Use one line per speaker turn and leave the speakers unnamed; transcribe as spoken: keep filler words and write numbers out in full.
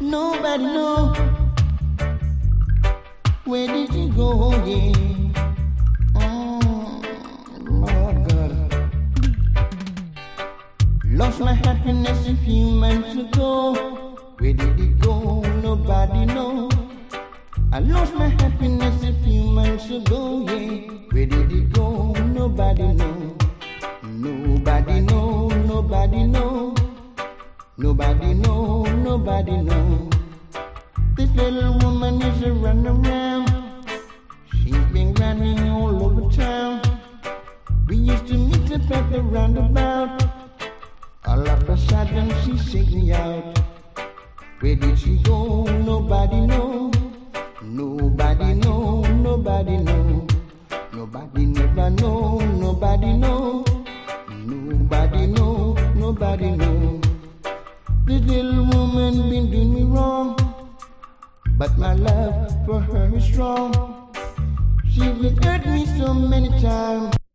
Nobody know where did you go, yeah. Mm, Lord God, lost my happiness a few months ago. Where did it go? Nobody know. I lost my happiness a few months ago, yeah. Where did it go? Nobody know. Nobody know, nobody know. Nobody know, nobody know. This little woman is a run around. She's been running all over town. We used to meet up at the roundabout. All of a sudden she seeked me out. Where did she go? Nobody know. Nobody know, nobody know. Nobody never know, nobody know. Nobody know, nobody know. This little woman been doing me wrong, but my love for her is strong. She's been hurt me so many times.